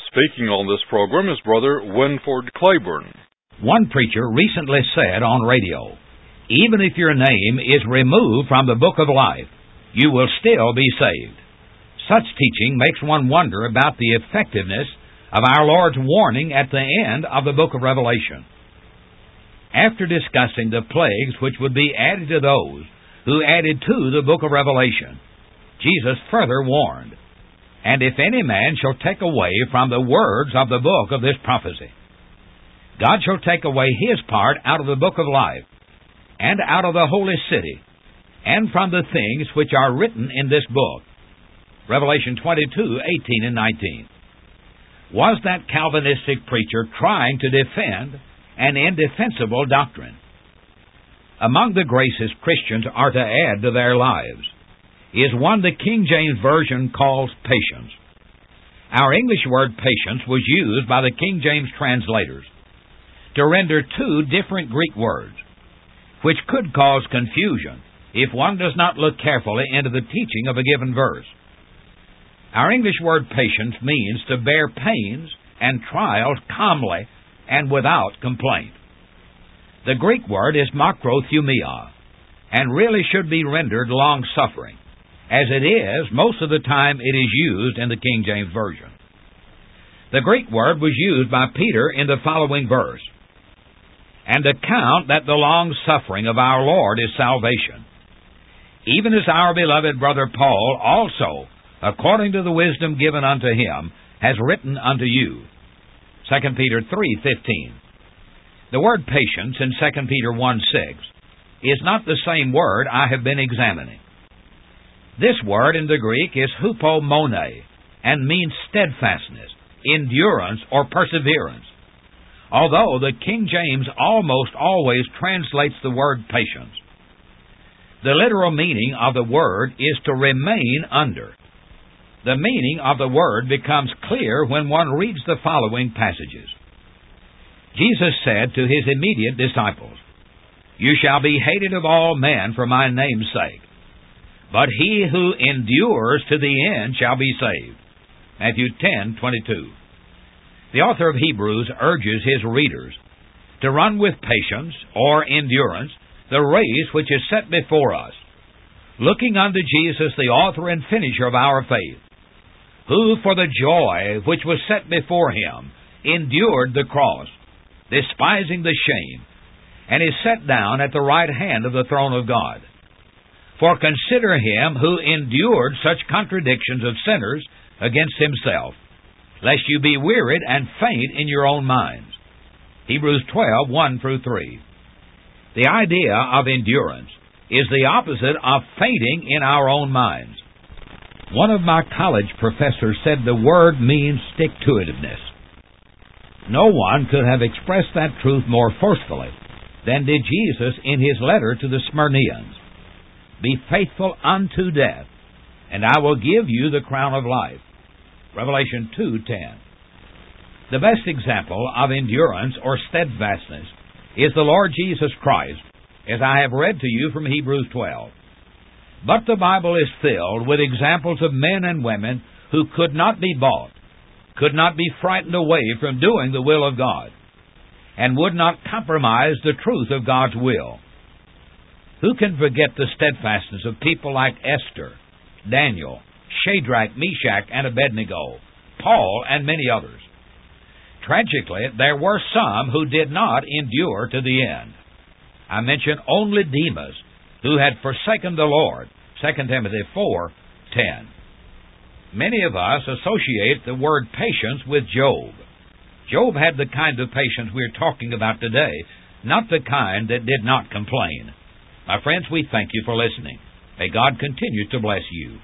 Speaking on this program is Brother Winford Claiborne. One preacher recently said on radio, "Even if your name is removed from the book of life, you will still be saved." Such teaching makes one wonder about the effectiveness of our Lord's warning at the end of the book of Revelation. After discussing the plagues which would be added to those who added to the book of Revelation, Jesus further warned, "And if any man shall take away from the words of the book of this prophecy, God shall take away his part out of the book of life, and out of the holy city, and from the things which are written in this book." Revelation 22:18 and 19. Was that Calvinistic preacher trying to defend an indefensible doctrine? Among the graces Christians are to add to their lives is one the King James Version calls patience. Our English word patience was used by the King James translators to render two different Greek words, which could cause confusion if one does not look carefully into the teaching of a given verse. Our English word patience means to bear pains and trials calmly and without complaint. The Greek word is makrothumia, and really should be rendered long-suffering. As it is, most of the time it is used in the King James Version. The Greek word was used by Peter in the following verse, "And account that the long-suffering of our Lord is salvation, even as our beloved brother Paul also, according to the wisdom given unto him, has written unto you." 2 Peter 3:15. The word patience in 2 Peter 1:6 is not the same word I have been examining. This word in the Greek is hupomone and means steadfastness, endurance, or perseverance, although the King James almost always translates the word patience. The literal meaning of the word is to remain under. The meaning of the word becomes clear when one reads the following passages. Jesus said to his immediate disciples, "You shall be hated of all men for my name's sake, but he who endures to the end shall be saved." Matthew 10:22. The author of Hebrews urges his readers to run with patience or endurance the race which is set before us, looking unto Jesus, the author and finisher of our faith, who for the joy which was set before him endured the cross, despising the shame, and is set down at the right hand of the throne of God. For consider him who endured such contradictions of sinners against himself, lest you be wearied and faint in your own minds. Hebrews 12:1-3. The idea of endurance is the opposite of fainting in our own minds. One of my college professors said the word means stick-to-itiveness. No one could have expressed that truth more forcefully than did Jesus in his letter to the Smyrnians. "Be faithful unto death, and I will give you the crown of life." Revelation 2:10. The best example of endurance or steadfastness is the Lord Jesus Christ, as I have read to you from Hebrews 12. But the Bible is filled with examples of men and women who could not be bought, could not be frightened away from doing the will of God, and would not compromise the truth of God's will. Who can forget the steadfastness of people like Esther, Daniel, Shadrach, Meshach, and Abednego, Paul, and many others? Tragically, there were some who did not endure to the end. I mention only Demas, who had forsaken the Lord, 2 Timothy 4:10. Many of us associate the word patience with Job. Job had the kind of patience we're talking about today, not the kind that did not complain. My friends, we thank you for listening. May God continue to bless you.